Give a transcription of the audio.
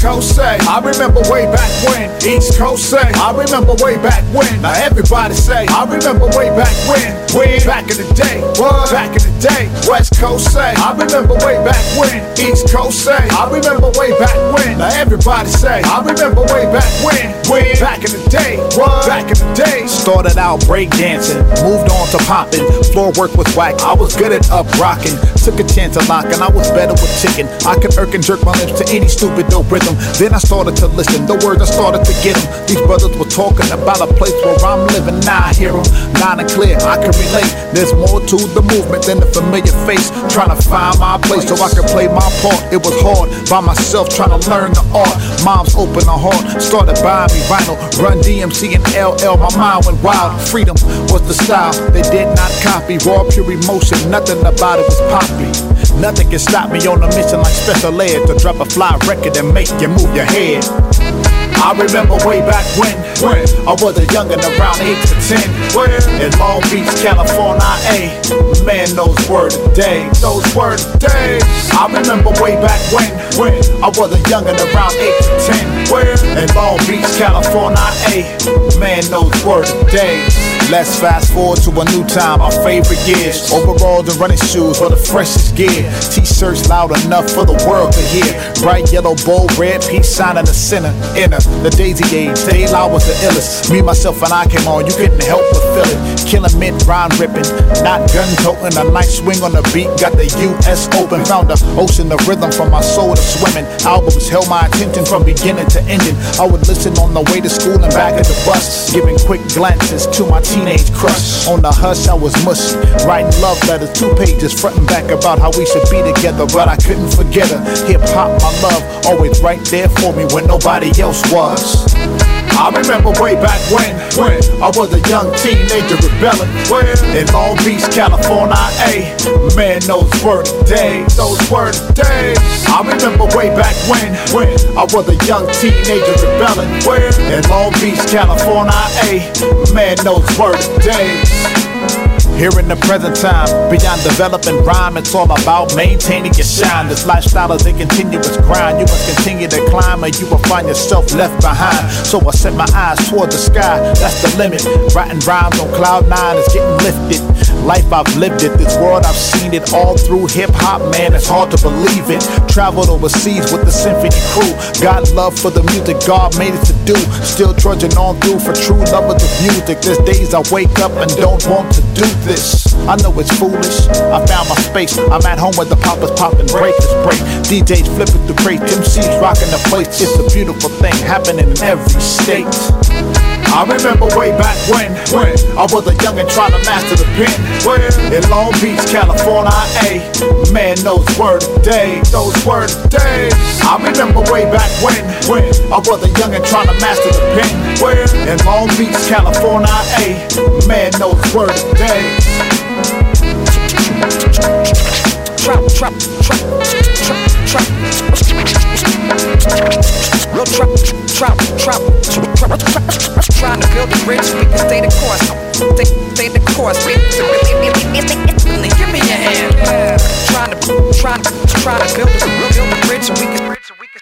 Coast say, I remember way back when. East Coast say, I remember way back when. Now everybody say, I remember way back when. Back in the day, what? Back in the day. West Coast say, I remember way back when. East Coast say, I remember way back when. Now everybody say, I remember way back when. Back in the day, what? Back in the day. Started out breakdancing, moved on to popping. Floor work was whack, I was good at up rocking. Took a chance at locking, I was better with chicken. I could irk and jerk my lips to any stupid dope rhythm. Then I started to listen, the words I started to get them. These brothers were talking about a place where I'm living. Now I hear them, loud and clear, I can relate. There's more to the movement than the familiar face. Trying to find my place so I could play my part. It was hard by myself trying to learn the art. Moms opened her heart, started buying me vinyl. Run DMC and LL, my mind went wild. Freedom was the style, they did not copy. Raw pure emotion, nothing about it was poppy. Nothing can stop me on a mission like Special Ed to drop a fly record and make you move your head. I remember way back when I was a youngin' around 8 to 10. In Long Beach, California, man, those were the days. Those were the days. I remember way back when I was a youngin' around 8 to 10. In Long Beach, California, man, those were the days. Let's fast forward to a new time, our favorite years. Overalls and running shoes were the freshest gear. T-shirts loud enough for the world to hear. Bright yellow, bold red, peace sign in the center. Inner the daisy age, Daylight was the illest. Me, myself, and I came on, you couldn't help but feel it. Killing mint, rhyme ripping, not gun toting. A nice swing on the beat, got the US open. Found the ocean of rhythm from my soul to swimming. Albums held my attention from beginning to ending. I would listen on the way to school and back at the bus, giving quick glances to my teenage crush. On the hush, I was mushy, writing love letters, 2 pages, fronting back about how we should be together. But I couldn't forget her. Hip hop, my love, always right there for me when nobody else was. I remember way back when I was a young teenager rebelling. In Long Beach, California, man, those were the days. Those were the days. I remember way back when I was a young teenager rebelling. In Long Beach, California, man, those were the days. Here in the present time, beyond developing rhyme, it's all about maintaining your shine. This lifestyle is a continuous grind. You must continue to climb or you will find yourself left behind. So I set my eyes toward the sky, that's the limit. Writing rhymes on cloud 9 is getting lifted. Life I've lived it, this world I've seen it. All through hip-hop, man, it's hard to believe it. Traveled overseas with the symphony crew. Got love for the music God made it to do. Still trudging on through for true lovers of music. There's days I wake up and don't want to do this. I know it's foolish, I found my space. I'm at home where the poppers poppin', breakers break. DJs flipping through crates, MCs rocking the place. It's a beautiful thing happening in every state. I remember way back when I was a youngin' trying to master the pen. In Long Beach, California, man, those were the days. Those were the days. I remember way back when I was a youngin' trying to master the pen. In Long Beach, California, man, those were the days. Trap. Real trap. Trying to build a bridge so we can stay the course. Stay the course. Give me your hand. Trying to build a bridge so we can.